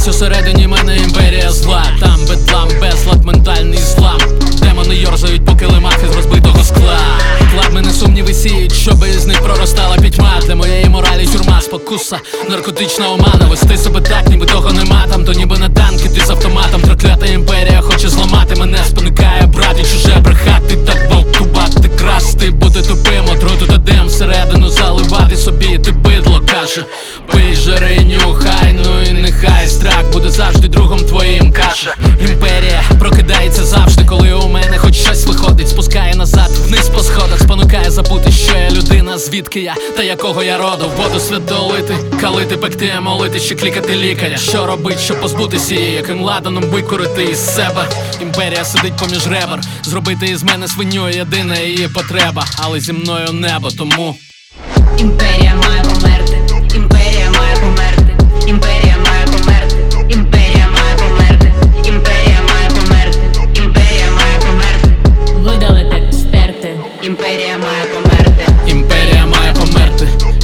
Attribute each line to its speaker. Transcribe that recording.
Speaker 1: Ось усередині мене імперія зла. Там бедлам, безлад, ментальний злам. Демони йорзають по килимах із розбитого скла. Клад мене сумніви сіють, щоби з них проростала пітьма. Для моєї моралі тюрма, спокуса, наркотична омана. Вести себе так, ніби того нема. Там то ніби на танки, ти з автоматом. Троклята імперія хоче зламати мене, спонукає брати чуже брехати. Так гвалтувати, красти, бути тупим, отруту та дим всередину заливати собі. Ти бидло, каже, пий, жири, нюхай, ну і нехай страх буде завжди другом твоїм, каже. Імперія прокидається завжди, коли у мене хоч щось виходить. Спускає назад, вниз по сходах, спонукає забути, що я людина, звідки я та якого я роду. В воду свят долити, калити, пекти, молити, ще клікати лікаря. Що робить, щоб позбутися її, яким ладаном викорити із себе. Імперія сидить поміж ребер, зробити із мене свиню єдина її потреба. Але зі мною небо, тому
Speaker 2: імперія має померти, імперія має померти, імперія має померти, імперія має померти, імперія має померти, імперія має померти,
Speaker 3: видалити, стерти.
Speaker 2: імперія має померти,
Speaker 1: імперія має померти,